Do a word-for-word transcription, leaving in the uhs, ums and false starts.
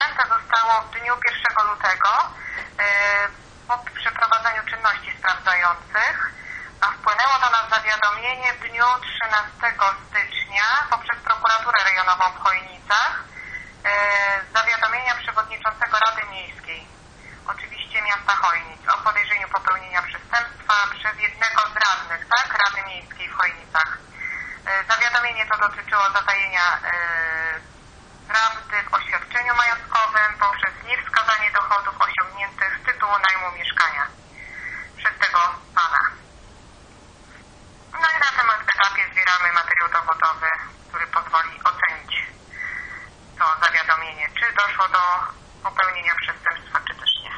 wszczęte zostało w dniu pierwszego lutego po przeprowadzeniu czynności sprawdzających, a wpłynęło do nas zawiadomienie w dniu trzynastego stycznia poprzez prokuraturę rejonową w Chojnicach z zawiadomienia przewodniczącego Rady Miejskiej, oczywiście miasta Chojnic, o podejrzeniu popełnienia przestępstwa przez jednego z radnych, tak, Rady Miejskiej w Chojnicach. Zawiadomienie to dotyczyło zatajenia prawdy w oświadczeniu majątkowym poprzez niewskazanie dochodów osiągniętych z tytułu najmu mieszkania.